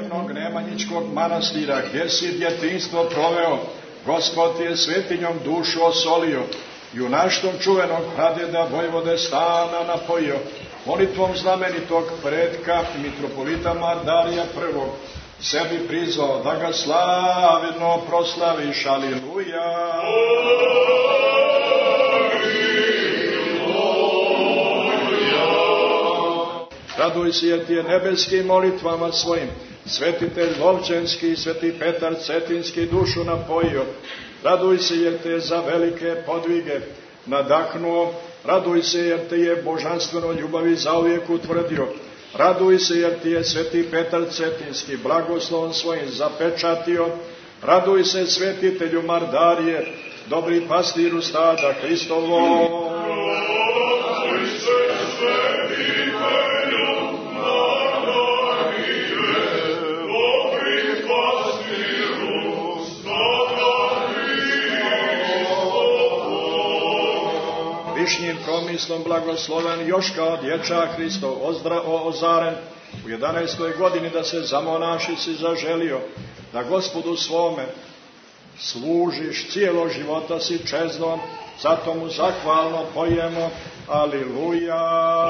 drevnog Nemanjičkog manastira, gdje si djetinjstvo proveo, Gospod ti je svetinjom dušu osolio, junaštvom čuvenog pradjeda vojvode Stana napojio, molitvom znamenitog pretka mitropolita Mardarija prvog, sebi prizvao da ga slavno proslaviš, aliluja. Raduj se jer ti je nebeskim molitvama svojim svetitelj Lovćenski i sveti Petar Cetinski dušu napojio. Raduj se jer te je za velike podvige nadahnuo. Raduj se jer te je božanstveno ljubavi zauvijek utvrdio. Raduj se jer ti je sveti Petar Cetinski blagoslovom svojim zapečatio. Raduj se svetitelju Mardarije, dobri pastiru stada Hristovo. Višnjim promislom blagosloven Joška od dječak Hristov ozaren u 11. godini da se zamonaši si zaželio, da Gospodu svome služiš cijelo života si čeznom, zato mu zahvalno pojemo, aliluja.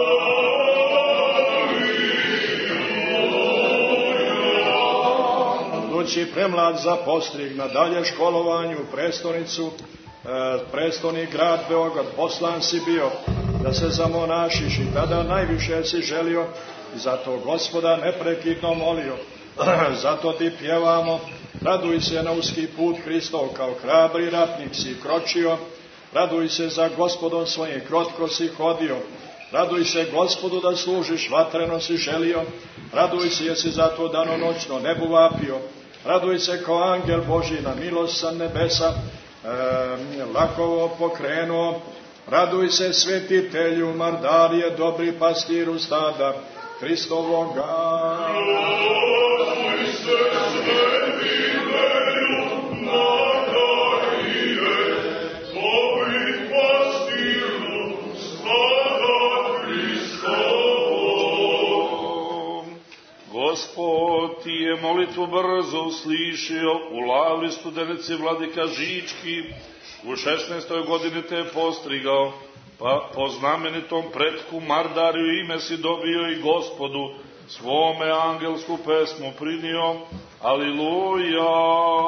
Budući premlad za postrig na dalje školovanju u prestonicu, prestolni grad Beograd, poslan si bio da se zamonašiš i tada najviše si želio i zato Gospoda neprekidno molio. Zato ti pjevamo, raduj se na uski put Hristov, kao hrabri ratnik si kročio, raduj se za Gospodom svojim krotko si hodio, raduj se Gospodu da služiš, vatreno si želio, raduj se jer si zato danonoćno nebu vapio, raduj se kao angel Božji na milost sa nebesa, lakovo pokrenuo, raduj se svetitelju Mardarije, dobri pastiru stada Hristovoga. Raduj se svetitelju Mardarije, dobri pastiru stada Hristovoga. Gospod ti je molitvu brzo uslišio, u Lavli Studenici vladika Žički, u 16. godini te je postrigao, pa po znamenitom pretku Mardariju ime si dobio i Gospodu svome angelsku pesmu prinio, aliluja.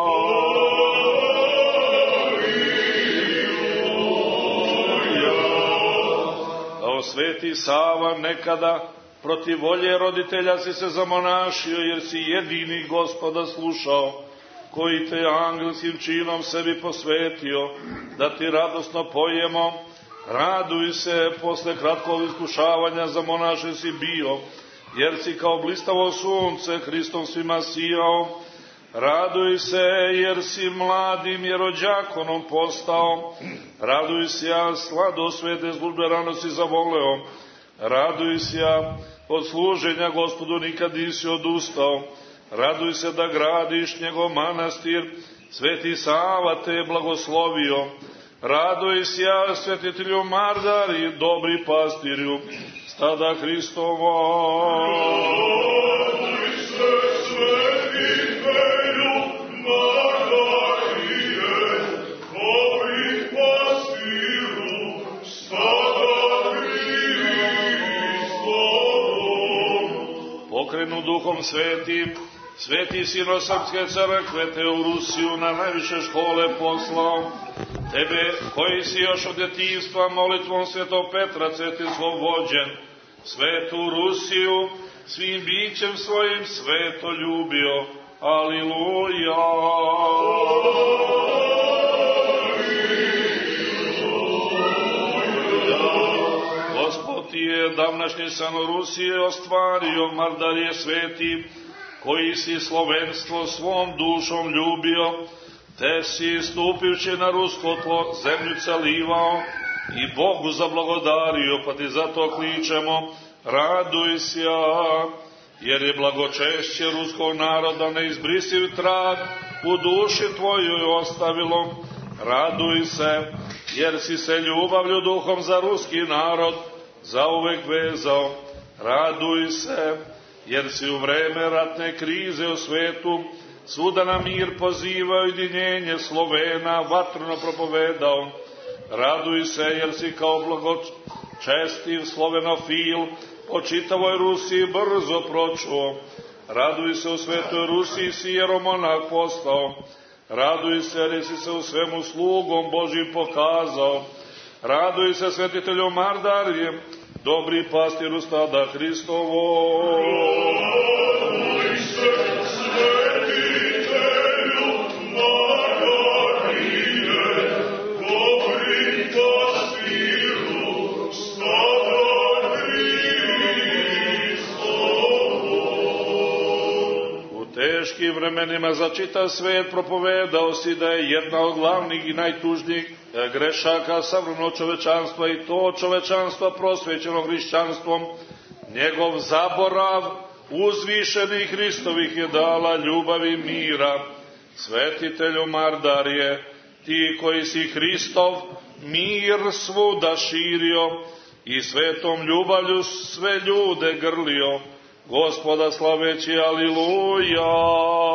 O sveti Sava, nekada protiv volje roditelja si se zamonašio, jer si jedini Gospoda slušao, koji te angelskim činom sebi posvetio, da ti radosno pojemo. Raduj se, posle kratkog iskušavanja zamonašen si bio, jer si kao blistavo sunce Hristom svima sijao. Raduj se, jer si mladim jerođakonom postao. Raduj se, ja slado svete službe rano si zavoleo. Raduj se, ja od služenja Gospodu nikad nisi odustao. Raduj se da gradiš njegov manastir, sveti Sava te je blagoslovio. Raduj se, ja svetitelju Mardari, dobri pastirju stada Hristovo. Raduj se, svetitelju Mardarije, dobri pastiru stada Hristovo. Pokrenu duhom svetim, sveti sino Srpske crkve te u Rusiju na najviše škole poslao. Tebe, koji si još od djetinjstva molitvom svetog Petra Cetinskog vođen, svetu Rusiju svim bićem svojim sveto ljubio. Aliluja. Gospod ti je davnašnji san Rusije ostvario, Mardarije sveti, koji si slovenstvo svom dušom ljubio, te si stupivši na rusko tlo zemlju calivao i Bogu zablagodario, pa ti zato kličemo, raduj se, jer je blagočešće ruskog naroda neizbrisiv trag u duši tvojoj ostavilo. Raduj se, jer si se ljubavlju duhom za ruski narod zauvek vezao. Raduj se, jer si u vreme ratne krize u svetu svuda na mir pozivao ujedinjenje Slovena, vatrno propovedao. Raduj se, jer si kao blagočestiv slovenofil po čitavoj Rusiji brzo pročuo. Raduj se, u svetoj Rusiji si jeromonah postao. Raduj se, jer si se u svemu slugom Božim pokazao. Raduj se, svetitelju Mardarije, dobri pastiru stada Hristovo. Raduj se, svetitelju Mardarije, dobri pastiru stada Hristovo. U teškim vremenima za čitav svet propovedao si da je jedna od glavnih i najtužnijih grešaka savremenog čovečanstva i to čovečanstva prosvećeno hrišćanstvom, njegov zaborav uzvišenih Hristovih je dala ljubavi mira. Svetitelju Mardarije, ti koji si Hristov mir svuda širio i svetom ljubavlju sve ljude grlio, Gospoda slaveći, aliluja.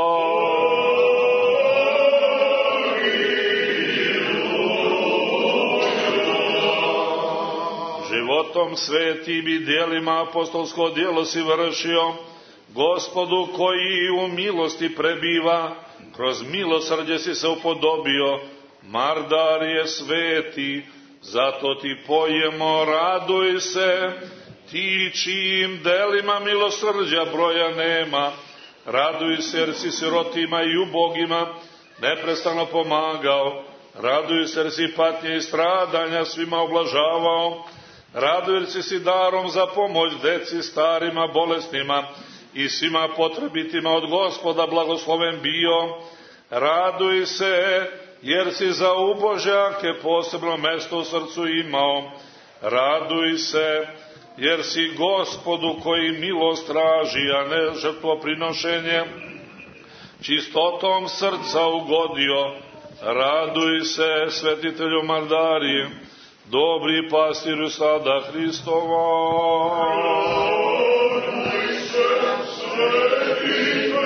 Životom svetim i djelima apostolsko djelo si vršio, Gospodu koji u milosti prebiva, kroz milosrđe si se upodobio. Mardarije sveti, zato ti pojemo, raduj se, ti čijim delima milosrđa broja nema. Raduj se, jer si sirotima i ubogima neprestano pomagao. Raduj se, jer si patnje i stradanja svima oblažavao. Raduj, jer si darom za pomoć deci, starima, bolesnima i svima potrebitima od Gospoda blagosloven bio. Raduj se, jer si za ubožake posebno mesto u srcu imao. Raduj se, jer si Gospodu koji milost traži, a ne žrtvoprinošenje, čistotom srca ugodio. Raduj se, svetitelju Mardarije, dobri pastiru stada Hristova. Raduj se, svetitelju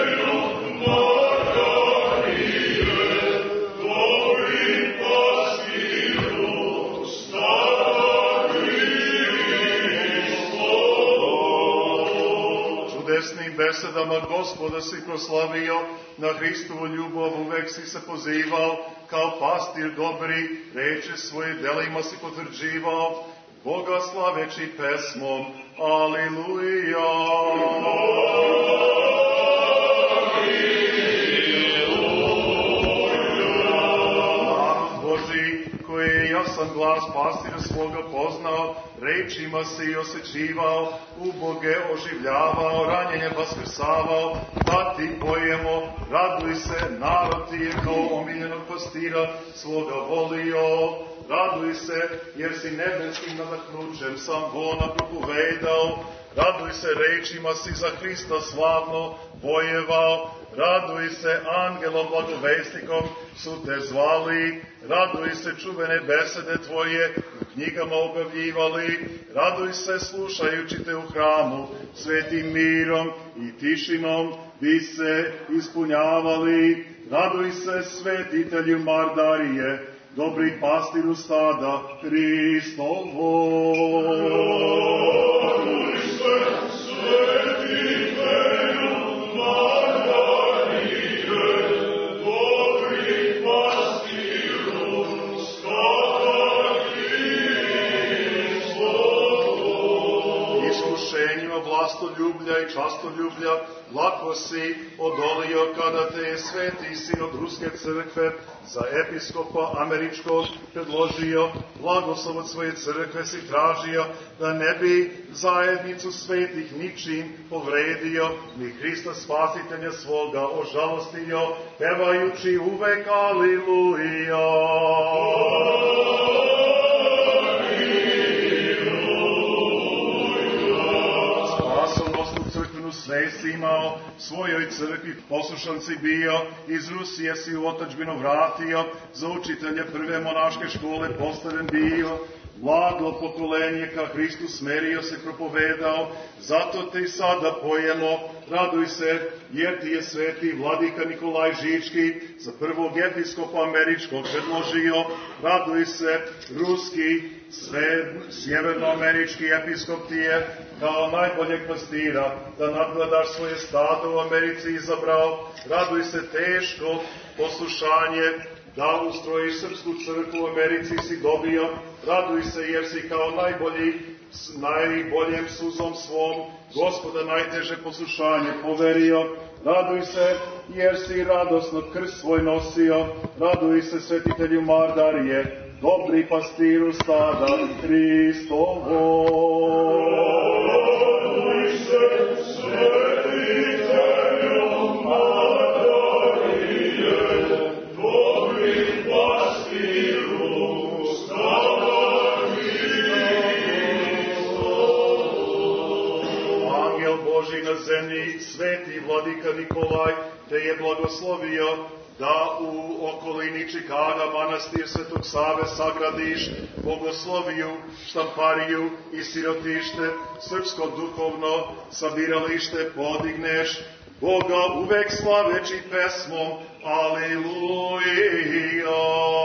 Mardarije, dobri pastiru stada Hristova. Čudesnim besedama Gospoda si proslavio, na Hristovu ljubav uvek si se pozivao, kao pastir dobri, reče svoje delima si potvrđivao, Boga slaveći pesmom, aliluja. Narod Boži, koji je jasan glas pastira svoga poznao, rečima si osjećivao, uboge oživljavao, ranjenje vaskrsavao, da ti pojemo, raduj se, narod ti je kao omiljenog pastira svoga volio. Raduj se, jer si nebeskim nadahnućem sam vona propovedao. Raduj se, rečima si za Hrista slavno bojevao. Raduj se, angelom blagovestikom su te zvali. Raduj se, čuvene besede tvoje u knjigama objavljivali. Raduj se, slušajući te u hramu, svetim mirom i tišinom bi se ispunjavali. Raduj se, svetitelju Mardarije, dobri pastiru stada Hristovo. Raduj se, svetitelju Mardarije, dobri pastiru stada Hristovo. Iskušenjima vlastoljublja i častoljublja lako si odolio kada te je sveti sin od Ruske crkve za episkopa američkog predložio. Blagoslov od svoje crkve si tražio, da ne bi zajednicu svetih ničim povredio, ni Hrista spasitelja svoga ožalostio, pevajući uvek aliluja. Spasonosnu crkvenu svest imao, svojoj crkvi poslušan si bio, iz Rusije si u otadžbinu vratio, za učitelja prve monaške škole postaven bio. Mlado pokolenje ka Hristu smerio se propovedao, zato te sada pojemo, raduj se, jer ti je sveti vladika Nikolaj Žički za prvog episkopa američkog predložio, raduj se, ruski, sjevernoamerički episkop ti je kao najboljeg pastira, da nadgledaš svoje stado u Americi izabrao, raduj se teško poslušanje, da ustrojiš srpsku crkvu u Americi si dobio, raduj se jer si kao najboljem suzom svom Gospoda najteže poslušanje poverio, raduj se jer si radosno krst svoj nosio, raduj se svetitelju Mardarije, dobri pastiru stada Hristovo. Raduj se svetitelju Mardarije, dobri pastiru stada Hristovo. Angel Božji na zemlji, sveti vladika Nikolaj, te je blagoslovio da u okolini Čikaga manastir Svetog Save sagradiš, bogosloviju, štampariju i sirotište, srpsko duhovno sabiralište podigneš, Boga uvek slaveći pesmom Aleluja.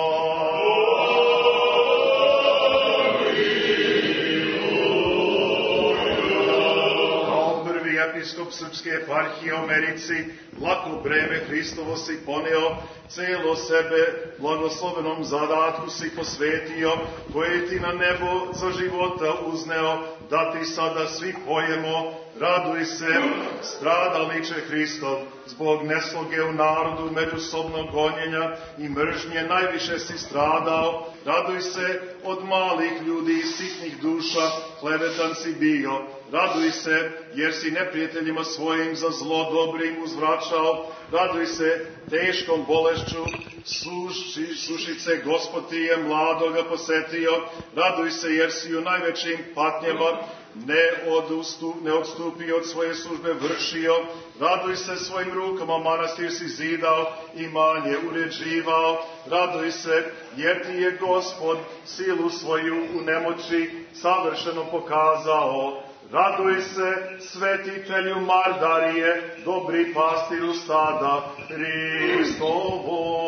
Episkop Srpske eparhije u Americi, lako breme Hristovo si poneo, celo sebe blagoslovenom zadatku si posvetio, koje ti na nebo za života uzneo, da ti sada svi pojemo, raduj se, stradaliče Hristov, zbog nesloge u narodu, međusobnog gonjenja i mržnje najviše si stradao, raduj se od malih ljudi i sitnih duša, klevetan si bio, raduj se, jer si neprijateljima svojim za zlo dobrim uzvraćao, raduj se teškom bolešću, sušice Gospod ti je mladoga posetio, raduj se jer si u najvećim patnjama ne odstupio od svoje službe vršio, raduj se svojim rukama manastir si zidao, imanje uređivao, raduj se jer ti je Gospod silu svoju u nemoći savršeno pokazao, raduj se svetitelju Mardarije, dobri pastiru stada Hristovo.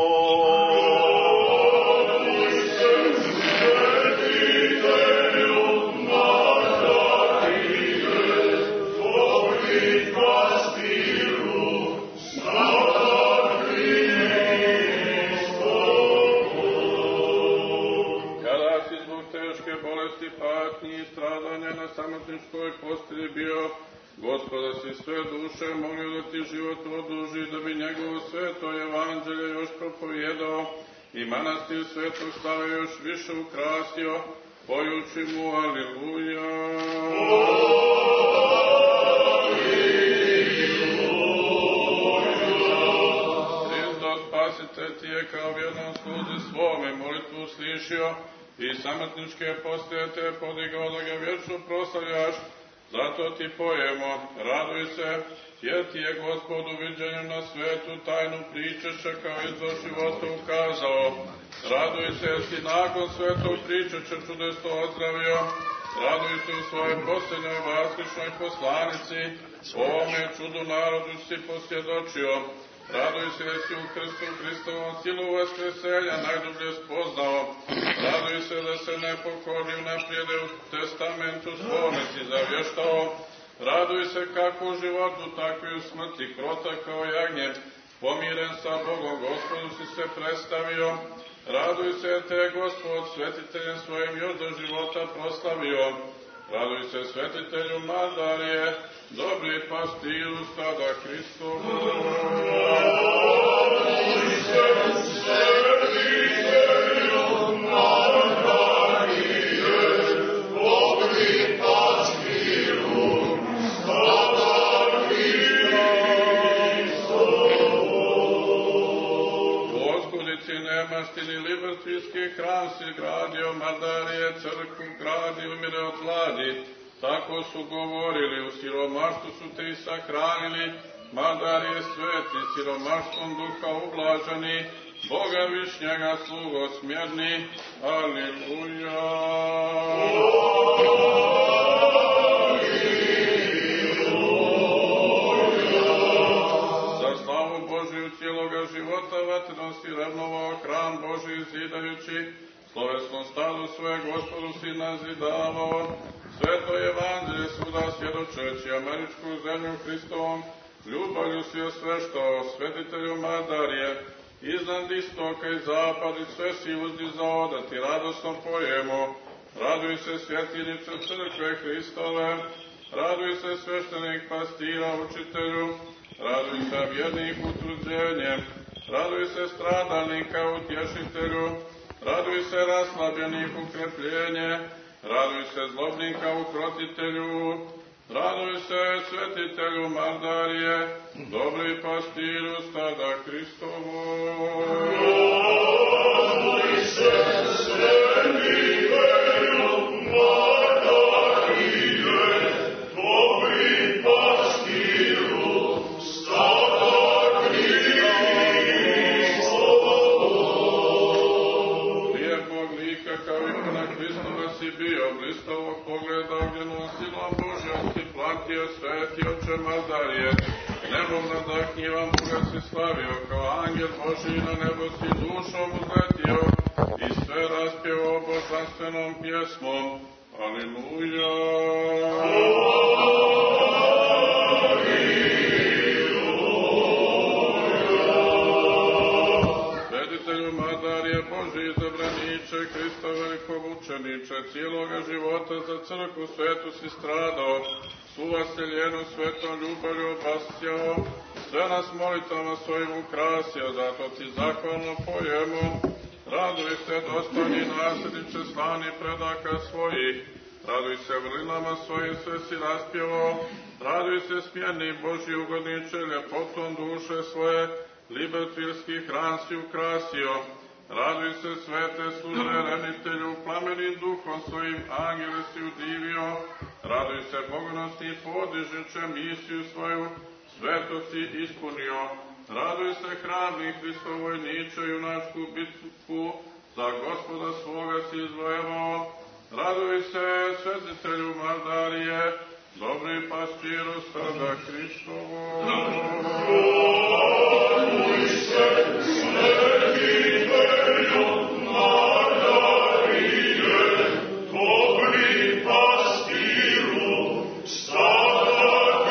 Na samotničkoj postelji bio, Gospoda si sve duše molio da ti život oduži, da bi njegovo sveto evanđelje još propovijedao i manastir Svetog Save još više ukrasio, pojući mu Aliluja. Hristos Spasitelj ti je kao vjernom sluzi svome molitvu slišio, i samotničke postelje te podigao da ga vječno proslavljaš, zato ti pojemo, raduj se, jer ti je Gospod u viđenju na svetu tajnu pričeša kao izvor života ukazao. Raduj se, jer si nakon svetog pričeša čudesto ozdravio, raduj se u svojoj posljednjoj vaskrišnoj poslanici, ovome čudu narodu si posvjedočio. Raduj se jer si u krstu Hristovom silu vaskreselja najdublje spoznao. Raduj se da se nepokorni unaprijede u testamentu svome si zavještao. Raduj se kako u životu, tako i u smrti, krotak kao jagnje, pomiren sa Bogom, Gospodu si se predstavio. Raduj se jer te je Gospod svetiteljem svojim još do života proslavio. Raduj se svetitelju Mardarije, dobri pastiru stada Hristovu. Raduj se svetitelju Mardarije, dobri pastiru stada Hristovu. Gospodici nemastini libertijski hram si gradio, Mardarije crkvu gradi, umire od gladi. Tako su govorili, u siromaštvu su te i sahranili, Mardarije sveti, siromaštvom duha ublaženi, Boga višnjega slugo smjerni, aleluja. Za slavu Božiju cijeloga života vatrenosti revnovao hram Božiji zidajući, slovesno stado svoje Gospodu si nazidavao, sveto evanđelje svuda svjedočeći, američku zemlju Hristovom, ljubavlju si osveštao, svetitelju Madarije, iznad istoka i zapad i sve si uzdizao, da ti radosno pojemo. Raduj se svjetinice crkve Hristove, raduj se sveštenik pastira učitelju, raduj se vjernih utvrđenjem, raduj se stradalnika utješitelju, raduj se raslabljenih ukrepljenje, raduj se zlobnika ukrotitelju, raduj se svetitelju Mardarije, dobri pastiru stada Hristovo. Raduj se svetitelju Mardarije, dobri pastiru stada Hristovo. Lijepog lika kao ikona Hristova si bio, blistavog pogleda ognjenom silom Božjom si platio, sveti oče Mardarije, nebom nadahnjivan Boga si slavio, kao angel Božji na nebo si dušom uzletio i sve raspjevao božanstvenom pjesmom. Aleluja! Svetitelju Mardarije, Božji izabraniče, Hrista velikog učeniče, cijeloga života za crkvu svetu si stradao, svu vaseljenu svetom ljubavlju obasjao, sve nas molitvama svojim ukrasio, zato ti zahvalno pojemo. Raduj se, dostojni nasljedniče slani predaka svojih, raduj se vrlinama svojim sve si raspjevao, raduj se smjerni Božji ugodniče, ljepotom duše svoje, libertvilski hram si ukrasio, raduj se svete službe renitelju, plamenim duhom svojim angele si udivio, raduj se bogonosni podižeće misiju svoju, sveto si ispunio, raduj se hrabri Hristov vojniče, junačku bitku za Gospoda svoga si izvojevao, raduj se svetitelju Mardarije, dobri pastiru stada Hristovo. Raduj se svetitelju Mardarije, dobri pastiru stada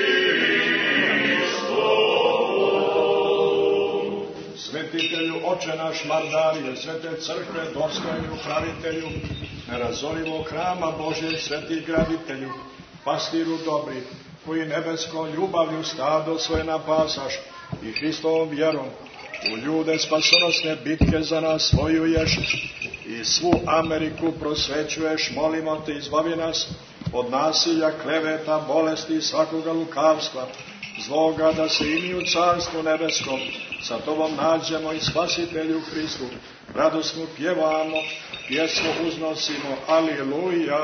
Hristovo. Svetitelju oče naš Mardarije, svete crkve, dostojni upravitelju, nerazorivog hrama Božjeg, sveti graditelju, pastiru dobri, koji nebeskom ljubavlju stado svoje napasaš i Hristovom vjerom u ljude spasonosne bitke za nas vojuješ i svu Ameriku prosvećuješ, molimo te, izbavi nas od nasilja, kleveta, bolesti i svakoga lukavstva, zloga, da se i mi u carstvu nebeskom sa tobom nađemo i Spasitelju Hristu, radosno pjevamo, pjesmu uznosimo, aleluja.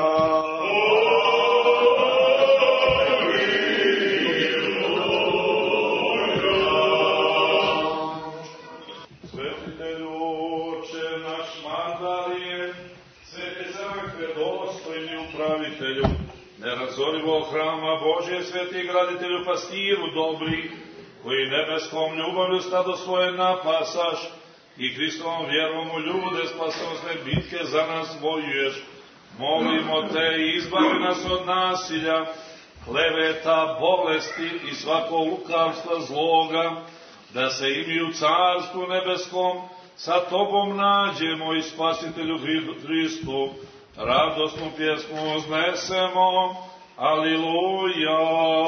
Svetitelju oče naš Mardarije, svete crkve, dostojni upravitelju, nerazorivog hrama Božje, sveti graditelju, pastiru dobri, koji nebeskom ljubavlju stado svoje napasaš i Hristovom vjerom u ljude spasonosne bitke za nas vojuješ, molimo te, izbavi nas od nasilja, kleveta, bolesti i svakog lukavstva zloga, da se i mi u carstvu nebeskom sa tobom nađemo i Spasitelju Hristu, radosnu pjesmu uznesemo, aleluja.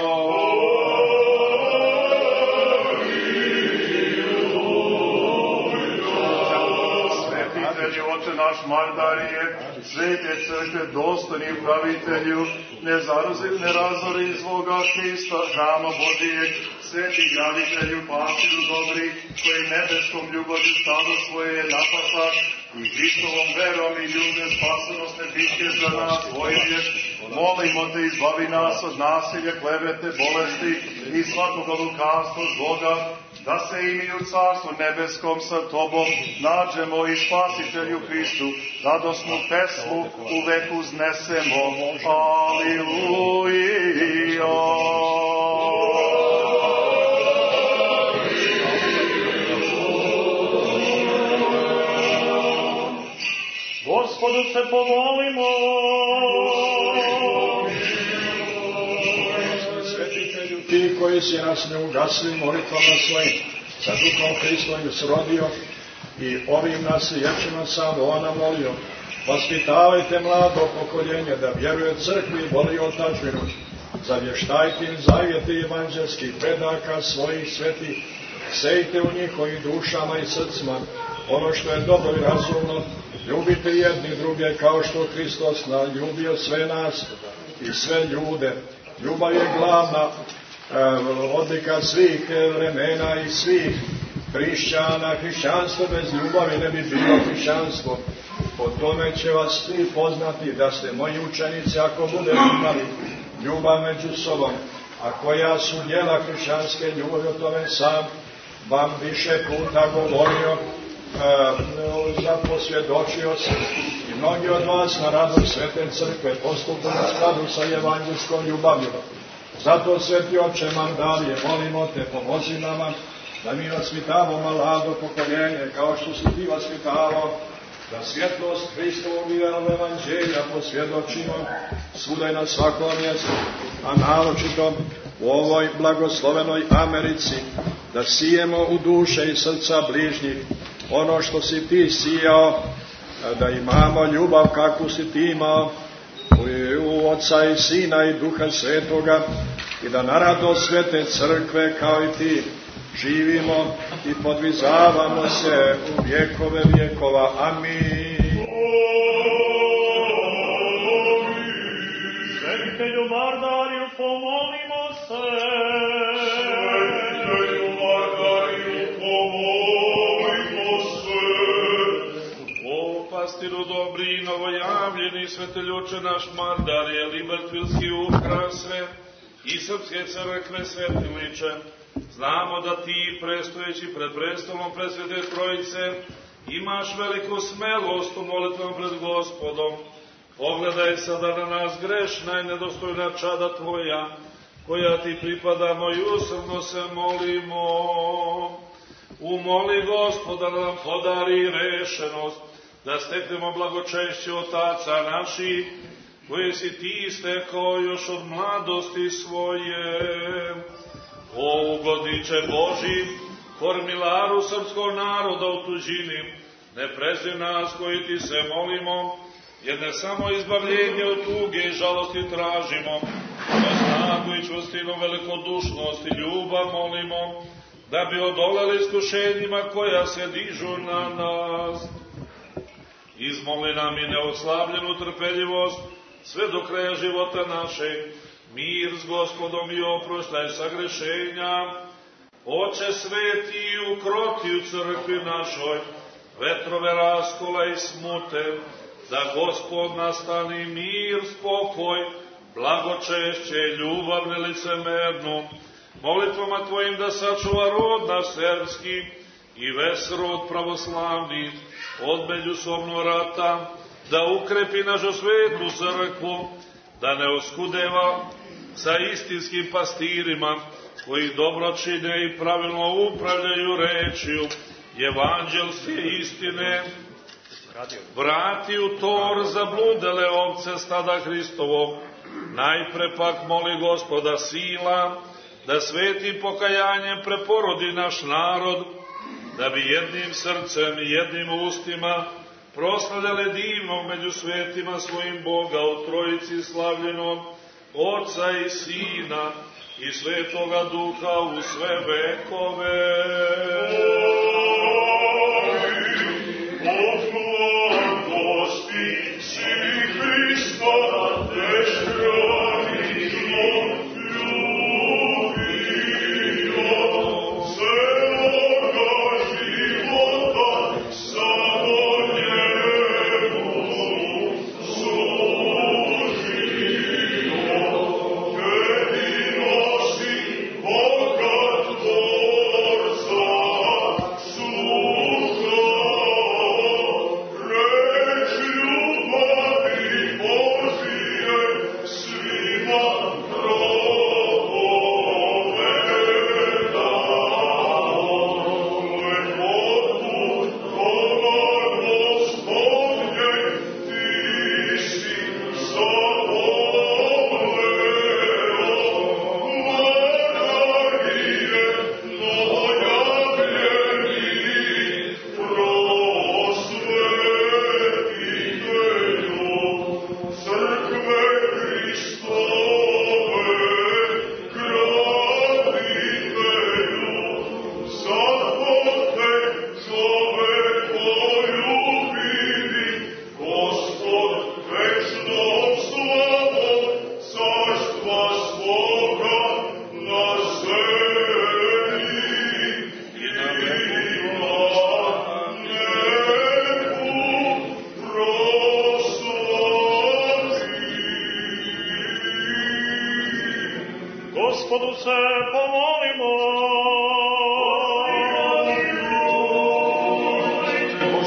Svetitelju oče naš Mardarije, svete crkve, dostojni upravitelju, ne razori zvoga Hrista, hrama Božijeg, sveti graditelju, pastiru dobri, koji nebeskom ljubavlju stado svoje napasaš i Hristovom verom i ljude spasonosne bitke za nas vojuješ, molimo te, izbavi nas od nasilja, klevete, bolesti i svakoga lukavstva zloga, da se i mi u Carstvu nebeskom sa Tobom nađemo i Spasitelju Hristu, radosnu pesmu uvek uznesemo. Aleluja. Gospodu se pomolimo. Svetitelju, ti koji si nas ne ugasli molitvama svojim, sa Duhom Hristovim srodio i ovim nas liječima samo molio, vaspitavajte mlado pokoljenje da vjeruje crkvi i voli otadžbinu, zavještajte im zavjete evanđelskih predaka svojih svetih, sejte u njihovim dušama i srcima ono što je dobro i razumno, ljubite jedni druge kao što Hristos ljubio sve nas i sve ljude. Ljubav je glavna odlika svih vremena i svih hrišćana. Hrišćanstvo bez ljubavi ne bi bilo hrišćanstvo. Po tome će vas svi poznati da ste moji učenici ako budete imali ljubav među sobom. A koja su djela hrišćanske ljubavi, o tome sam vam više puta govorio, zaposvjedočio sam i mnogi od vas na radu Svete Crkve postupili u skladu sa evanđelskom ljubavlju. Zato, Sveti Oče Mandarije, molimo te, pomozi nama da mi vaspitamo mlado pokoljenje kao što si ti vaspitavao, da svjetlost Hristovog i vjerovog evanđelja posvjedočimo svuda i na svakom mjestu, a naročito u ovoj blagoslovenoj Americi, da sijemo u duše i srca bližnjih ono što si ti sijao, da imamo ljubav kakvu si ti imao u Oca i Sina i Duha Svetoga i da na radost Svete Crkve kao i ti živimo i podvizavamo se u vjekove vjekova. Amin. Svetitelju Mardariju, pomolimo se. Svetitelju Mardariju, pomolimo se. O pastiru dobri i novojavljeni sveteljuče naš Mardarije, Libertvilski ukrasve i Srpske crkve svetiliče, znamo da ti, prestojeći pred prestolom presvete Trojice, imaš veliku smelost u molitvom pred Gospodom. Pogledaj sada na nas grešna i nedostojna čada Tvoja, koja ti pripadamo i usrdno se molimo. Umoli Gospoda da nam podari rešenost, da steknemo blagočešće otaca naših, koje si ti stekao još od mladosti svoje. O ugodniče Boži, kormilaru srpskog naroda u tuđini, ne prezri nas koji ti se molimo, jer ne samo izbavljenje od tuge i žalosti tražimo, no snagu i čvrstinu, velikodušnost i ljubav molimo, da bi odoleli iskušenjima koja se dižu na nas. Izmoli nam i neoslabljenu trpeljivost sve do kraja života našeg, mir s Gospodom i oproštaj sagrešenja. Oče sveti, ukroti u crkvi našoj vetrove raskola i smute, da Gospod nastani mir, spokoj, blagočešće, ljubav nelicemernu, molitvama Tvojim da sačuva rod naš serbski i ves rod pravoslavni od međusobnog rata, da ukrepi našu svetu crkvu, da ne oskudeva sa istinskim pastirima, koji dobro čine i pravilno upravljaju rečju evanđelske istine. Vrati u tor zabludele ovce stada Hristovog. Najpre pak moli Gospoda sila, da svetim pokajanjem preporodi naš narod, da bi jednim srcem i jednim ustima proslavljale divnog među svetima svojim Boga u Trojici slavljenog, Oca i Sina i Svetoga Duha u sve vekove. Odmladosti si Hrista dešranino ljubio, celoga života samo njemu služio. Jedino si Boga Tvorca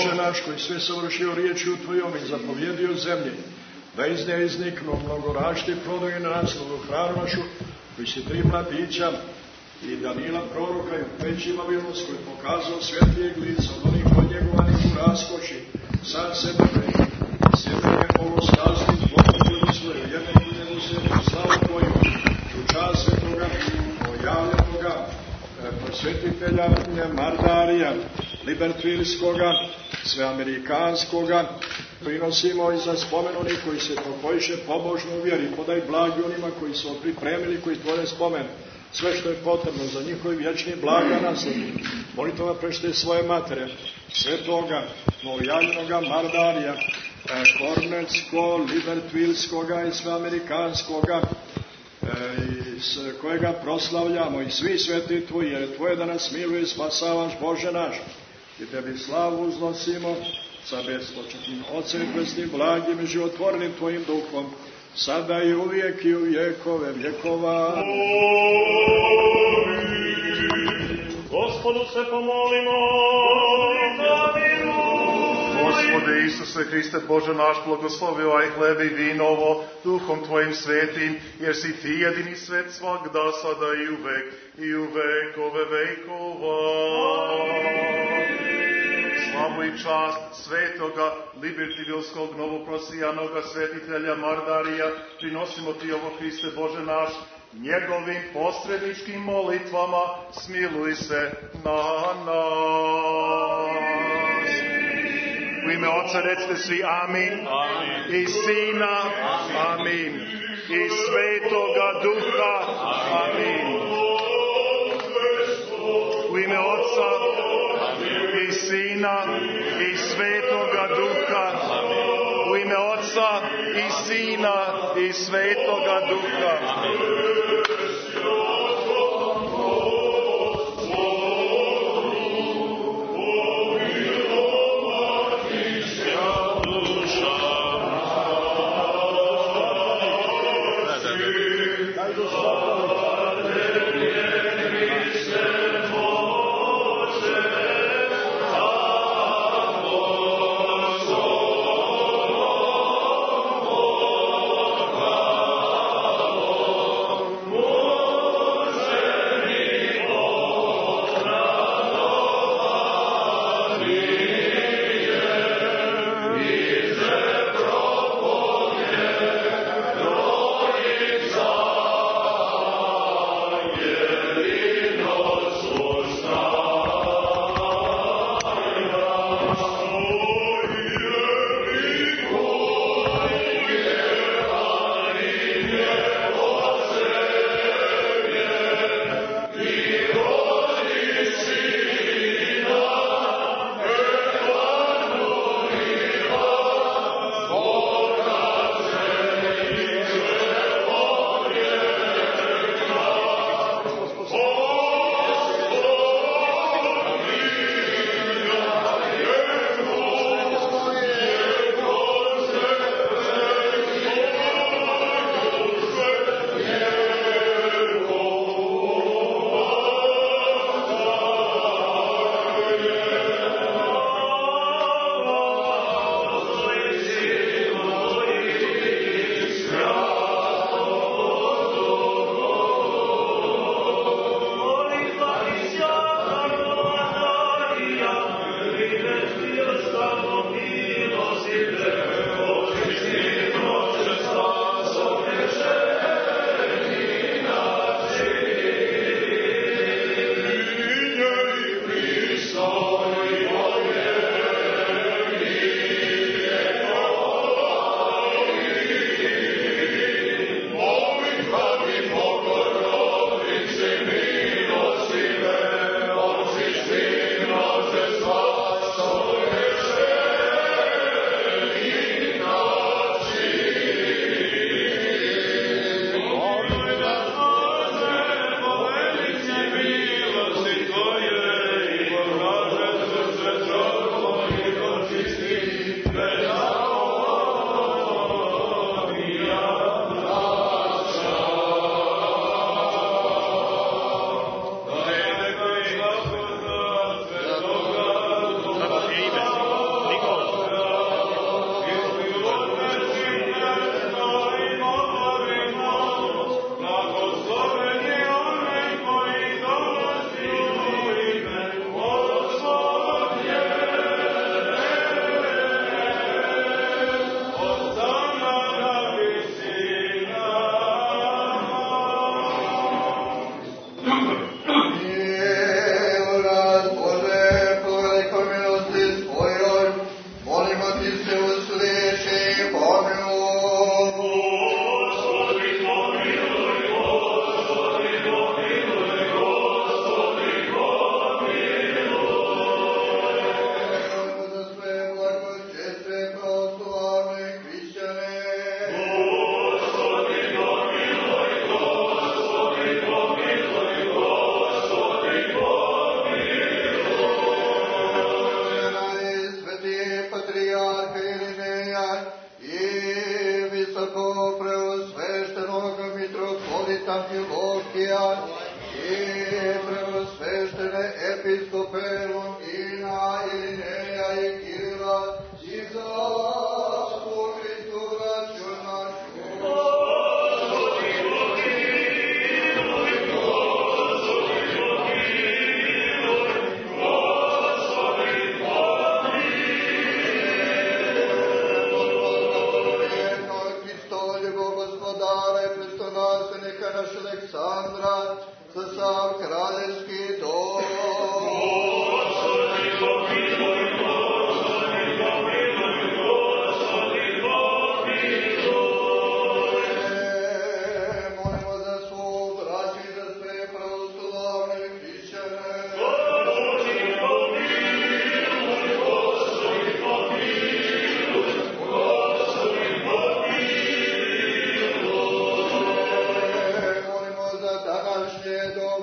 Bože naš, koji sve savršio riječju Tvojom i zapovjedio zemlji, da iz nje izniknu mnogorašti plodovi na naslovu hranu našu, koji si 3 mladića i Danila proroka i u peći Vavilonskoj koji pokazao svjetlijeg lica od onih odnjegovanih u raskoši, sam sebe sjedanje polostaznih Boga svoje, jednog u njegu svetu slavu Tvoju, u čast svetoga, pojavljenoga, prosvjetitelja Mardarija, libertvilskoga, sveamerikanskoga, prinosimo i za spomen onih koji se pokojiše pobožno u vjeri, podaj blagi onima koji su pripremili, koji tvore spomen, sve što je potrebno za njihovi vječni blaga nasljednik. Molitova prešte svoje matere, svetoga, novojavljenoga Mardarija, Kornetsko, libertvilskoga i sveamerikanskoga, iz kojega proslavljamo i svi sveti Tvoji, jer Tvoje da nas miluje i spasavaš, Bože naš, i Tebi slavu uznosimo sa bespočetnim Otcem i presnim blagim i životvornim Tvojim duhom, sada i uvijek i u vjekove vjekova. Gospodu se pomolimo. Gospode Isuse Hriste, Bože naš, blagoslovi ovaj hleb i vino ovo Duhom Tvojim svetim, jer si Ti jedini svet svagda, sada i u vekove vekova. Slavu i čast svetoga, libertivilskog, novoprosijanoga svetitelja Mardarija, prinosimo Ti ovo, Hriste Bože naš, njegovim posredničkim molitvama, smiluj se na nas. U ime Oca recite svi amin. I Sina, amin. I Svetoga Duha, amin. U ime Oca i Sina i Svetoga Duha, u ime Oca i Sina i Svetoga Duha. Oh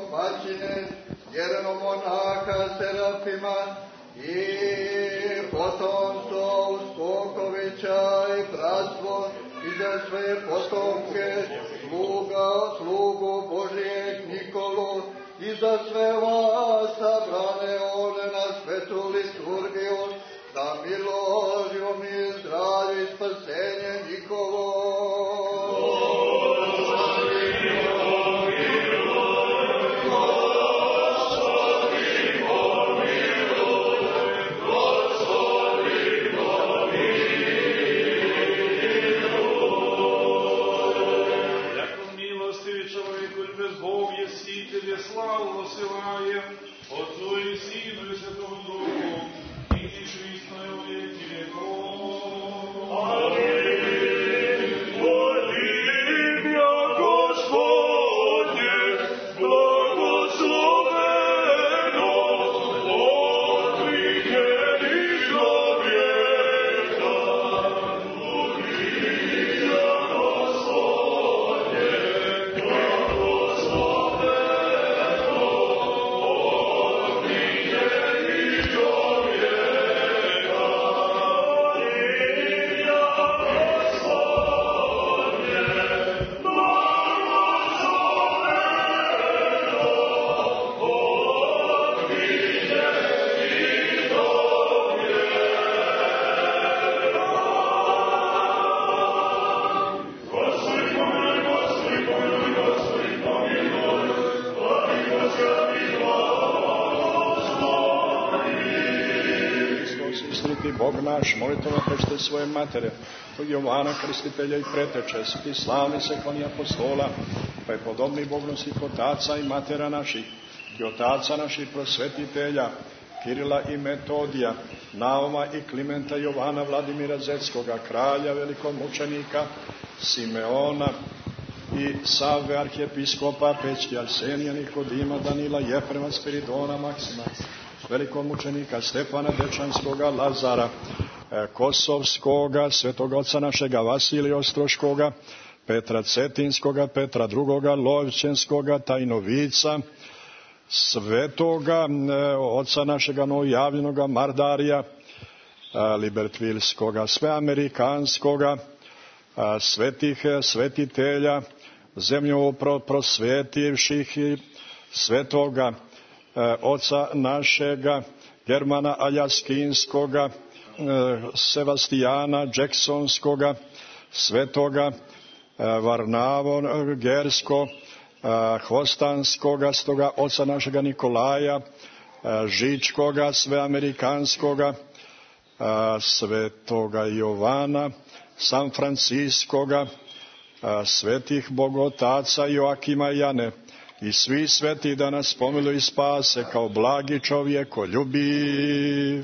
domaćine, jeremomonaha Serafima i potomstvo Skokovića i bratstvo i za sve potomke slugu Božijeg Nikolu i za sve vas sabrane one na svetu liturgiju, da milošću mi zdravlje i spasenje njihovo. Slavu osjevajem, Otcu i Sinu i Svetom Duhu, i tišu istoj uvijek i vjekov. Amin. Molim ja Gospodnje, blagosloveno, otkrijenih do vijeka. Molim ja Gospodnje, Bog naš, molitvom prečite svoje matere, kod Jovana Krstitelja i preteče, svi slavni se koni apostola, pa je podobni Bognosti kod otaca i matera naših, i otaca naših prosvetitelja, Kirila i Metodija, Nauma i Klimenta, Jovana Vladimira Zetskoga, kralja, velikomučenika, Simeona i Save, arhijepiskopa, Pećki, Arsenija, Nikodima, Danila, Jefrema, Spiridona, Maksima, velikomučenika Stefana Dečanskoga, Lazara Kosovskoga, Svetog oca našega Vasilija Ostroškoga, Petra Cetinskoga, Petra drugoga Lovćenskoga, Tajnovica, Svetoga oca našega novojavljenoga Mardarija Libertvilskoga, Sveamerikanskoga, svetih svetitelja, zemlju prosvetivših i svetoga oca našega Germana Aljaskinskoga, Sevastijana Jacksonskoga, svetoga Varnavo Gersko, Hvostanskoga, stoga oca našega Nikolaja Žičkoga, Sveamerikanskoga, svetoga Jovana, San Franciskoga, svetih bogotaca Joakima i Jane, i svi sveti da nas pomiluju i spase kao blagi čovjekoljubiv.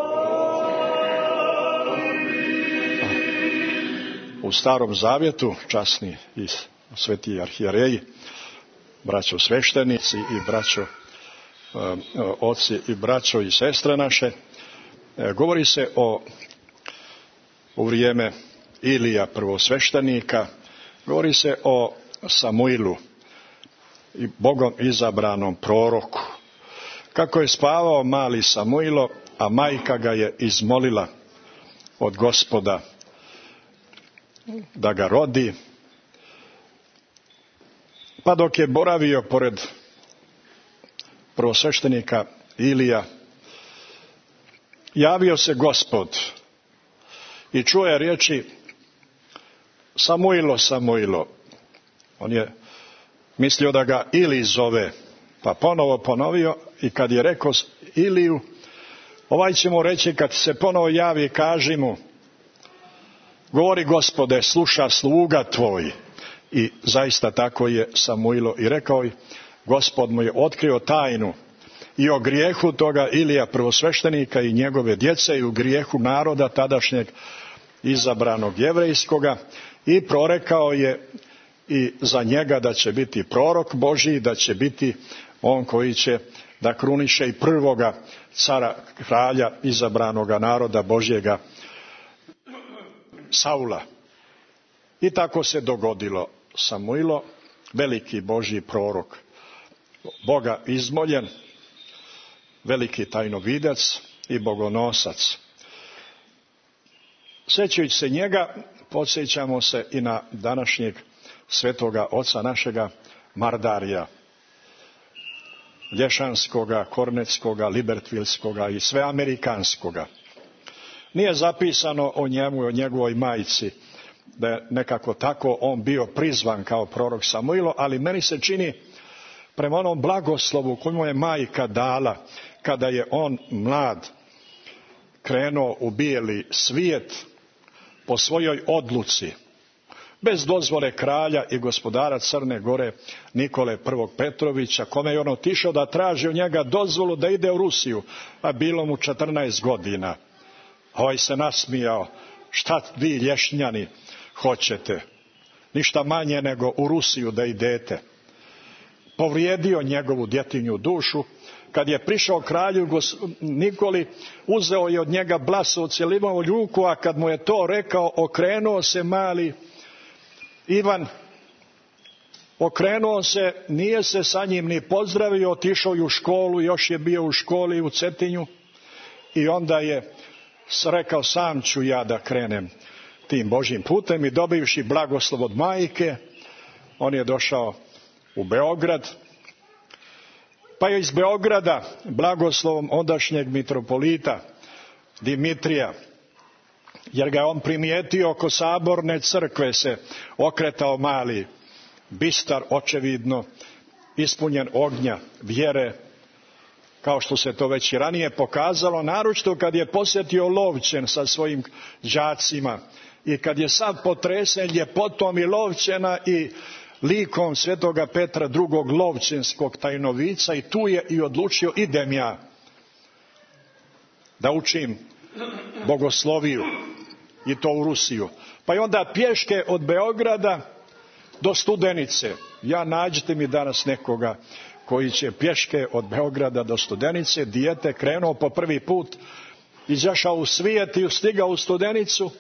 U Starom Zavjetu časni i sveti arhijereji, braćo sveštenici i braćo oci i braćo i sestre naše, govori se u vrijeme Ilija prvosveštenika, govori se o Samuilu i Bogom izabranom proroku. Kako je spavao mali Samuilo, a majka ga je izmolila od Gospoda da ga rodi, pa dok je boravio pored prvosveštenika Ilija, javio se Gospod i čuo je riječi: Samuilo, Samuilo. On je mislio da ga Ili zove, pa ponovo ponovio, i kad je rekao Iliju, ovaj će mu reći kad se ponovo javi, kaži mu: govori Gospode, sluša sluga tvoj. I zaista tako je Samuilo i rekao, i Gospod mu je otkrio tajnu i o grijehu toga Ilija prvosveštenika i njegove djece, i u grijehu naroda tadašnjeg izabranog jevrejskoga, i prorekao je i za njega da će biti prorok Božji, da će biti on koji će da kruniše i prvoga cara, kralja izabranoga naroda Božjega, Saula. I tako se dogodilo. Samuilo, veliki Božji prorok, Boga izmoljen, veliki tajnovidac i bogonosac. Sjećajući se njega, podsjećamo se i na današnjeg svetoga oca našega Mardarija, lješanskoga, kornetskoga, libertvilskoga i sveamerikanskoga. Nije zapisano o njemu i o njegovoj majci da je nekako tako on bio prizvan kao prorok Samuilo, ali meni se čini prema onom blagoslovu koju mu je majka dala kada je on mlad krenuo u bijeli svijet po svojoj odluci, bez dozvole kralja i gospodara Crne Gore Nikole I. Petrovića, kome je on otišao da traži od njega dozvolu da ide u Rusiju, a bilo mu 14 godina. Ovaj se nasmijao, šta vi lješnjani hoćete, ništa manje nego u Rusiju da idete. Povrijedio njegovu djetinju dušu. Kad je prišao kralju Nikoli, uzeo je od njega blasovce, limao ljuku, a kad mu je to rekao, okrenuo se mali Ivan, okrenuo se, nije se sa njim ni pozdravio, otišao je u školu, još je bio u školi u Cetinju i onda je rekao, sam ću ja da krenem tim Božjim putem, i dobivši blagoslov od majke, on je došao u Beograd, pa je iz Beograda blagoslovom ondašnjeg mitropolita Dimitrija, jer ga on primijetio oko saborne crkve se okretao mali bistar, očevidno ispunjen ognja vjere, kao što se to već i ranije pokazalo, naročito kad je posjetio Lovćen sa svojim đacima i kad je sav potresen ljepotom i Lovćena i likom svetoga Petra II. Lovćenskog tajnovica, i tu je i odlučio, idem ja da učim bogosloviju i to u Rusiju. Pa je onda pješke od Beograda do Studenice. Ja, nađite mi danas nekoga koji će pješke od Beograda do Studenice, dijete, krenuo po prvi put, izašao u svijet i stigao u Studenicu,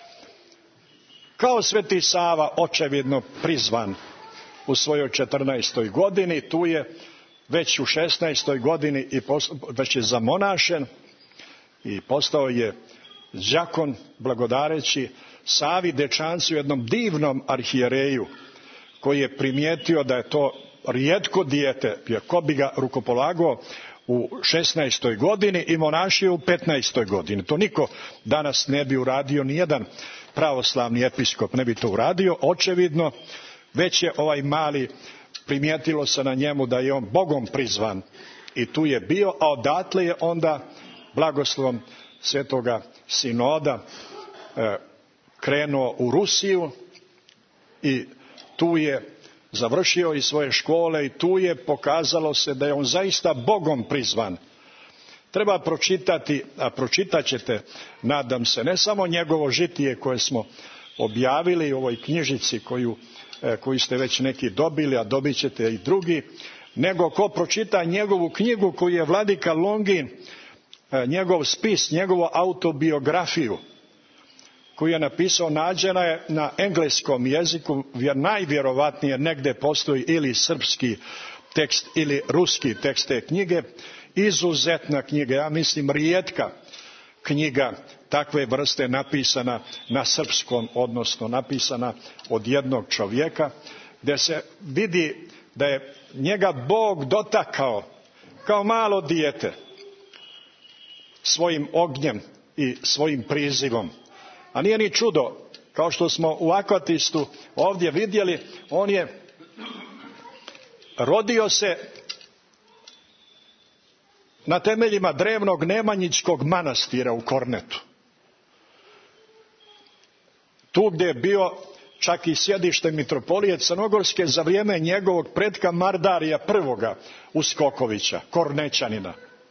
kao Sveti Sava, očevidno prizvan u svojoj 14. godini. Tu je već u 16. godini i već je zamonašen i postao je đakon, blagodareći Savi Dečancu, jednom divnom arhijereju, koji je primijetio da je to rijetko dijete, jer ko bi ga rukopolagao u 16. godini i monašio u 15. godini. To niko danas ne bi uradio, nijedan pravoslavni episkop ne bi to uradio. Očevidno već je ovaj mali, primijetilo se na njemu da je on Bogom prizvan i tu je bio, a odatle je onda blagoslovom svetoga sinoda krenuo u Rusiju i tu je završio i svoje škole i tu je pokazalo se da je on zaista Bogom prizvan. Treba pročitati, a pročitat ćete, nadam se, ne samo njegovo žitije koje smo objavili u ovoj knjižici koju ste već neki dobili, a dobit ćete i drugi, nego ko pročita njegovu knjigu koju je vladika Longin, njegov spis, njegovu autobiografiju koju je napisao, nađena je na engleskom jeziku, najvjerovatnije negdje postoji ili srpski tekst ili ruski tekst te knjige. Izuzetna knjiga, ja mislim rijetka knjiga takve vrste napisana na srpskom, odnosno napisana od jednog čovjeka, gdje se vidi da je njega Bog dotakao kao malo dijete svojim ognjem i svojim prizivom. A nije ni čudo, kao što smo u Akvatistu ovdje vidjeli, on je rodio se na temeljima drevnog Nemanjičkog manastira u Kornetu. Tu gdje je bio čak i sjedište mitropolije Crnogorske za vrijeme njegovog pretka Mardarija I. Uskokovića, Kornećanina.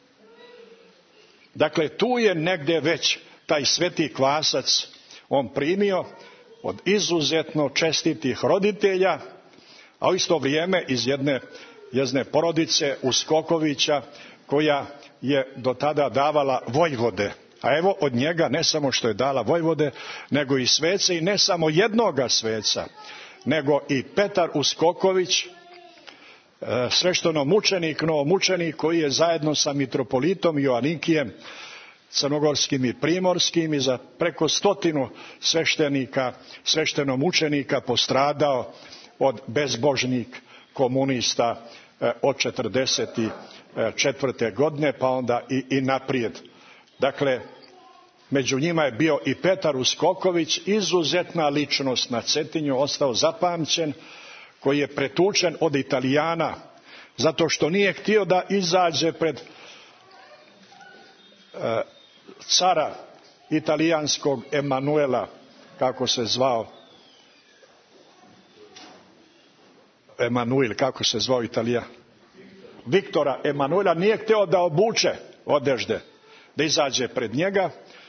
Dakle, tu je negdje već taj sveti kvasac on primio od izuzetno čestitih roditelja, a u isto vrijeme iz jedne porodice Uskokovića koja je do tada davala vojvode. A evo od njega ne samo što je dala vojvode, nego i svece, i ne samo jednoga sveca, nego i Petar Uskoković, sveštenomučenik, novomučenik koji je zajedno sa mitropolitom Joanikijem, crnogorskim i primorskim, i za preko 100 sveštenika, sveštenomučenika postradao od bezbožnih komunista od 1944. godine pa onda i naprijed. Dakle, među njima je bio i Petar Uskoković, izuzetna ličnost na Cetinju, ostao zapamćen, koji je pretučen od Italijana zato što nije htio da izađe pred cara italijanskog Emanuela, kako se zvao Emanuel, kako se zvao Italija, Viktora Emanuela, nije htio da obuče odežde, da izađe pred njega,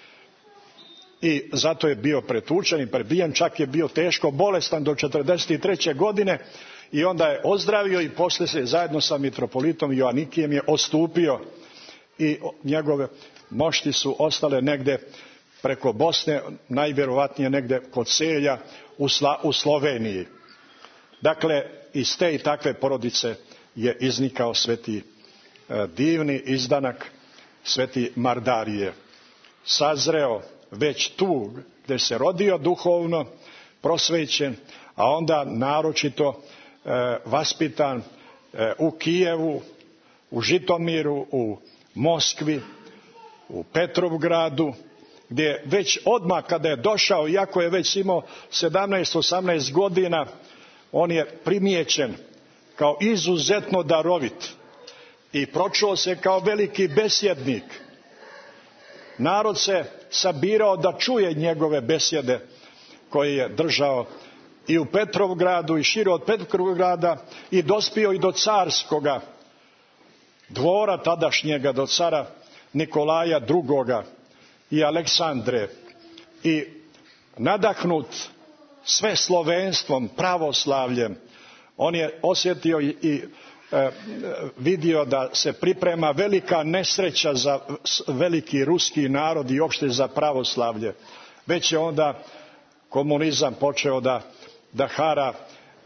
i zato je bio pretučen i prebijen, čak je bio teško bolestan do 1943. godine i onda je ozdravio i poslije se zajedno sa mitropolitom Joanikijem je odstupio i njegove mošti su ostale negdje preko Bosne, najvjerovatnije negdje kod Selja u Sloveniji. Dakle, iz te i takve porodice je iznikao sveti divni izdanak, sveti Mardarije. Sazreo već tu gdje se rodio duhovno, prosvećen, a onda naročito vaspitan u Kijevu, u Žitomiru, u Moskvi, u Petrovgradu, gdje već odmah kada je došao, iako je već imao 17-18 godina, on je primijećen kao izuzetno darovit i pročuo se kao veliki besjednik. Narod se sabirao da čuje njegove besjede koje je držao i u Petrovgradu i šire od Petrovgrada, i dospio i do carskoga dvora tadašnjega, do cara Nikolaja II. I Aleksandre, i nadahnut sve slovenstvom, pravoslavljem, on je osjetio i vidio da se priprema velika nesreća za veliki ruski narod i uopšte za pravoslavlje. Već je onda komunizam počeo da hara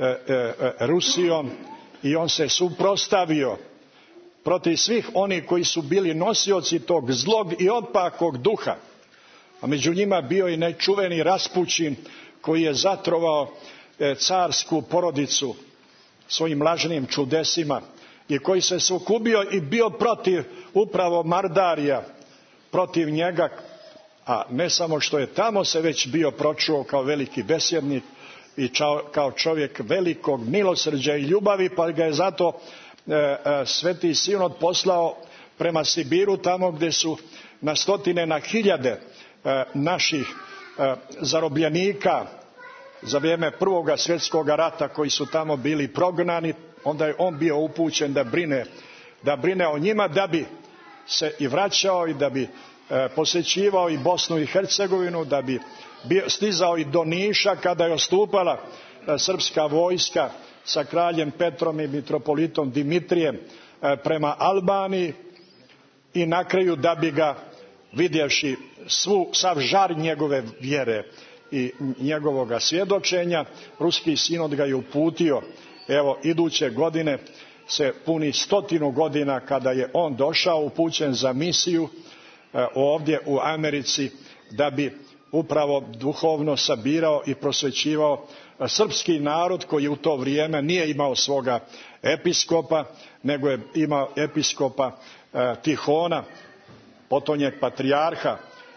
Rusijom i on se suprotstavio protiv svih onih koji su bili nosioci tog zlog i opakog duha. A među njima bio i nečuveni Raspućin, koji je zatrovao carsku porodicu svojim lažnim čudesima i koji se sukubio i bio protiv upravo Mardarija, protiv njega, a ne samo što je tamo se već bio pročuo kao veliki besjednik i kao čovjek velikog milosrđa i ljubavi, pa ga je zato Sveti Sinod poslao prema Sibiru, tamo gdje su na stotine, na hiljade naših zarobljenika za vrijeme Prvoga svjetskog rata koji su tamo bili prognani. Onda je on bio upućen da brine o njima, da bi se i vraćao i da bi posjećivao i Bosnu i Hercegovinu, da bi stizao i do Niša kada je odstupala srpska vojska sa kraljem Petrom i mitropolitom Dimitrijem prema Albaniji, i na kraju da bi ga, vidjevši sav žar njegove vjere i njegovoga svjedočenja, ruski sinod ga je uputio. Evo, iduće godine se puni 100 godina kada je on došao upućen za misiju ovdje u Americi, da bi upravo duhovno sabirao i prosvećivao srpski narod koji u to vrijeme nije imao svoga episkopa, nego je imao episkopa Tihona, potonjeg patrijarha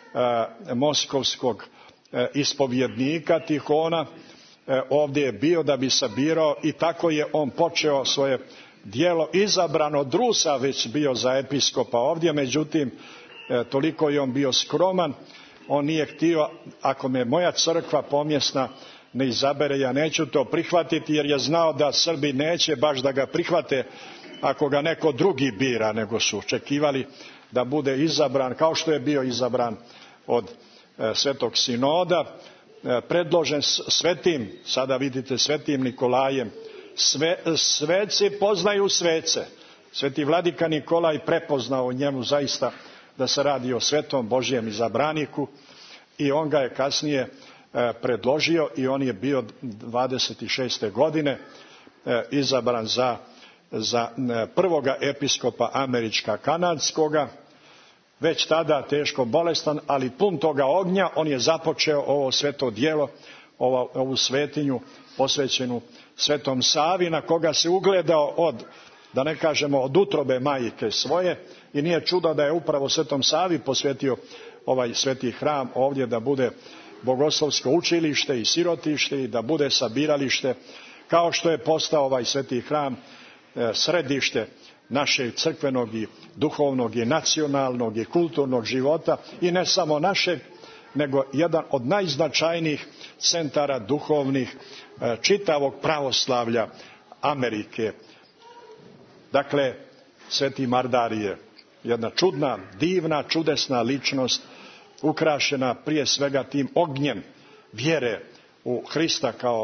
moskovskog ispovjednika Tihona. Ovdje je bio da bi sabirao, i tako je on počeo svoje djelo. Izabran od Rusa već bio za episkopa ovdje, međutim toliko je on bio skroman, on nije htio, ako me moja crkva pomjesna ne izabere, ja neću to prihvatiti, jer je znao da Srbi neće baš da ga prihvate ako ga neko drugi bira, nego su očekivali da bude izabran kao što je bio izabran od Svetog Sinoda, predložen svetim, sada vidite, svetim Nikolajem. Sveci poznaju svece. Sveti vladika Nikolaj prepoznao u njemu zaista da se radi o svetom Božjem izabraniku, i on ga je kasnije predložio, i on je bio 26. godine izabran za za prvoga episkopa američka kanadskoga, već tada teško bolestan, ali pun toga ognja. On je započeo ovo sveto djelo, ovu svetinju posvećenu Svetom Savi, na koga se ugledao da ne kažemo od utrobe majke svoje, i nije čudo da je upravo Svetom Savi posvetio ovaj sveti hram ovdje da bude bogoslovsko učilište i sirotište i da bude sabiralište, kao što je postao ovaj sveti hram središte našeg crkvenog i duhovnog i nacionalnog i kulturnog života, i ne samo našeg, nego jedan od najznačajnijih centara duhovnih čitavog pravoslavlja Amerike. Dakle, sveti Mardarije, jedna čudna, divna, čudesna ličnost, ukrašena prije svega tim ognjem vjere u Hrista kao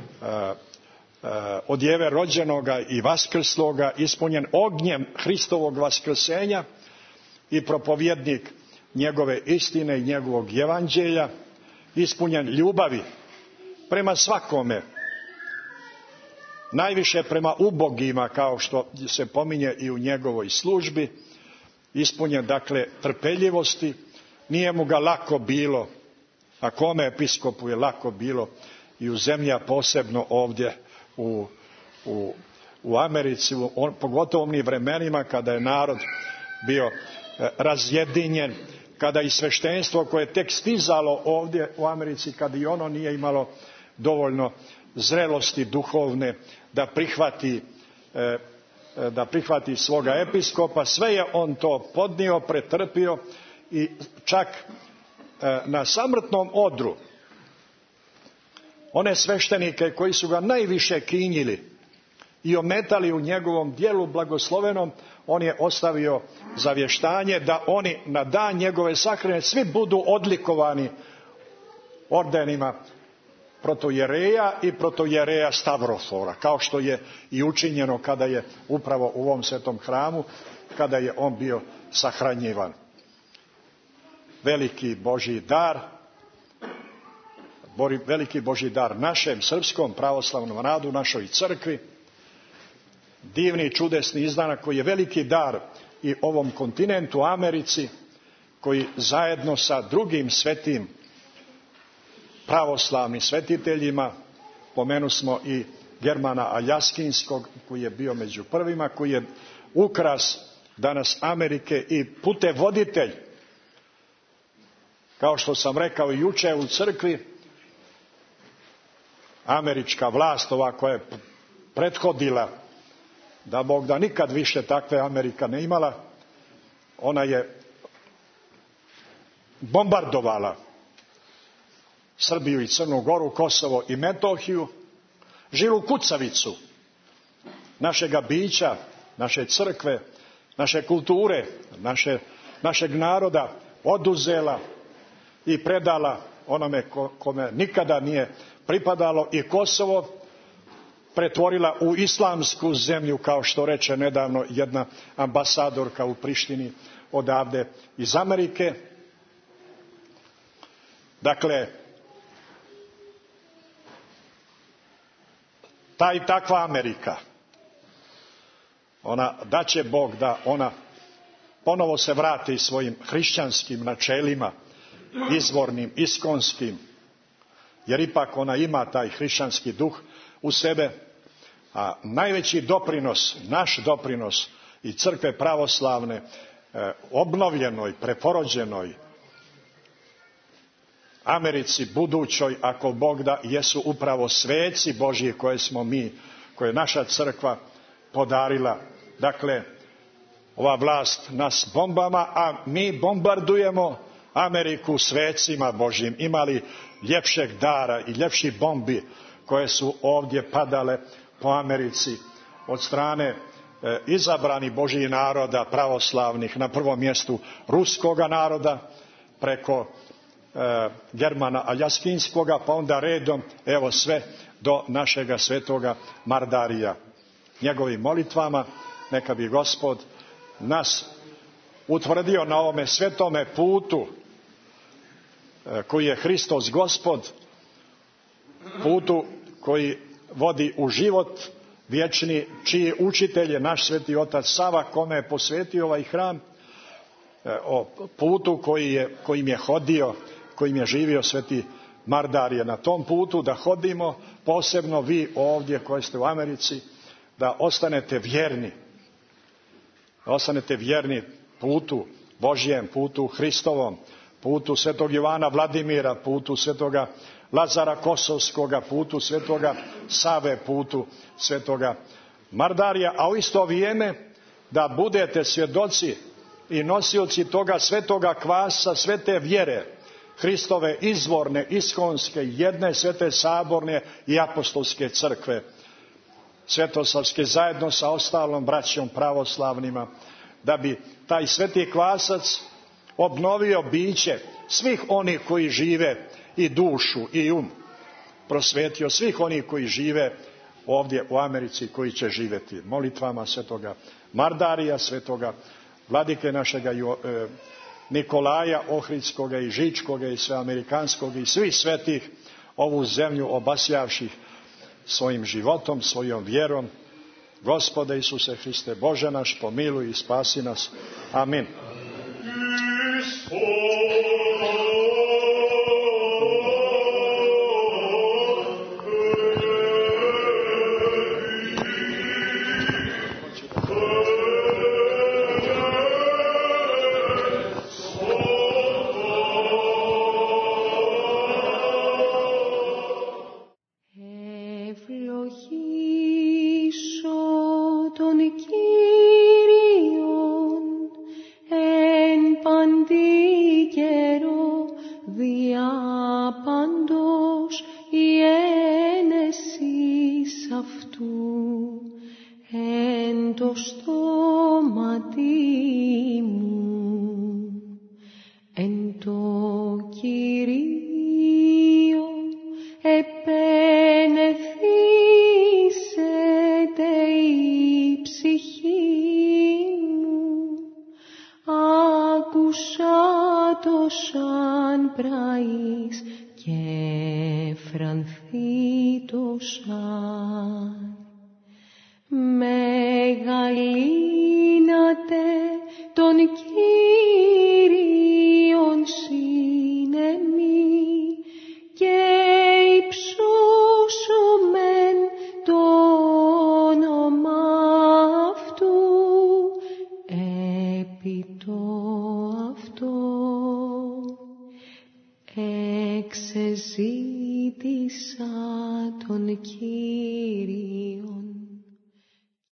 od Jeve rođenoga i vaskrsloga, ispunjen ognjem Hristovog vaskrsenja i propovjednik njegove istine i njegovog evanđelja, ispunjen ljubavi prema svakome, najviše prema ubogima, kao što se pominje i u njegovoj službi, ispunjen dakle trpeljivosti. Nije mu ga lako bilo, a kome episkopu je lako bilo i u zemlji, a posebno ovdje u Americi, pogotovo u onim vremenima kada je narod bio razjedinjen, kada i sveštenstvo koje je tek stizalo ovdje u Americi, kada i ono nije imalo dovoljno zrelosti duhovne da prihvati svoga episkopa, sve je on to podnio, pretrpio, i čak na samrtnom odru one sveštenike koji su ga najviše kinjili i ometali u njegovom djelu blagoslovenom, on je ostavio zavještanje da oni na dan njegove sahrane svi budu odlikovani ordenima protojereja i protojereja Stavrofora, kao što je i učinjeno kada je upravo u ovom svetom hramu, kada je on bio sahranjivan. Veliki Božji dar našem srpskom pravoslavnom narodu, našoj crkvi, divni čudesni izdanak koji je veliki dar i ovom kontinentu Americi, koji zajedno sa drugim svetim pravoslavnim svetiteljima, pomenusmo i Germana Aljaskinskog, koji je bio među prvima, koji je ukras danas Amerike i putevoditelj, kao što sam rekao i juče u crkvi, američka vlast, ova koja je prethodila, da Bog da nikad više takve Amerika ne imala, ona je bombardovala Srbiju i Crnu Goru, Kosovo i Metohiju, žilu kucavicu našega bića, naše crkve, naše kulture, našeg naroda oduzela i predala onome kome nikada nije pripadalo, i Kosovo pretvorila u islamsku zemlju, kao što reče nedavno jedna ambasadorka u Prištini odavde iz Amerike. Dakle, ta i takva Amerika, da će Bog da ona ponovo se vrati svojim hrišćanskim načelima, izvornim, iskonskim, jer ipak ona ima taj hrišćanski duh u sebe, a najveći doprinos, naš doprinos i crkve pravoslavne, obnovljenoj, preporođenoj Americi budućoj, ako Bog da, jesu upravo sveci Božji koje smo mi, koje je naša crkva podarila. Dakle, ova vlast nas bombama, a mi bombardujemo Ameriku svecima Božjim. Imali ljepšeg dara i ljepših bombi koje su ovdje padale po Americi od strane izabranih Božjih naroda pravoslavnih, na prvom mjestu ruskoga naroda, preko Germana Aljaskinskoga, pa onda redom, evo sve do našega svetoga Mardarija. Njegovim molitvama neka bi Gospod nas utvrdio na ovome svetome putu koji je Hristos Gospod, putu koji vodi u život vječni, čiji učitelj je naš sveti otac Sava, kome je posvetio ovaj hram, o putu kojim je hodio, kojim je živio sveti Mardarije. Na tom putu da hodimo, posebno vi ovdje koji ste u Americi, da ostanete vjerni. Da ostanete vjerni putu Božjem, putu Hristovom, putu svetog Jovana Vladimira, putu svetoga Lazara Kosovskoga, putu svetoga Save, putu svetoga Mardarija, a u isto vrijeme da budete svjedoci i nosioci toga svetoga kvasa, svete vjere, Hristove izvorne, iskonske, jedne svete saborne i apostolske crkve, svetosavske, zajedno sa ostalom braćom pravoslavnima, da bi taj sveti kvasac obnovio biće svih onih koji žive i dušu i prosvetio svih onih koji žive ovdje u Americi, koji će živjeti molitvama svetoga Mardarija, svetoga vladike našega Nikolaja Ohridskoga i Žičkoga i sveamerikanskog i svih svetih, ovu zemlju obasjavših svojim životom, svojom vjerom. Gospode Isuse Hriste, Bože naš, pomiluj i spasi nas. Amin. Μεγαλύνατε τον Κύριον συνεμή και υψώσομεν το όνομα αυτού επί το αυτό. Εξεζήτησα τον Κύριο.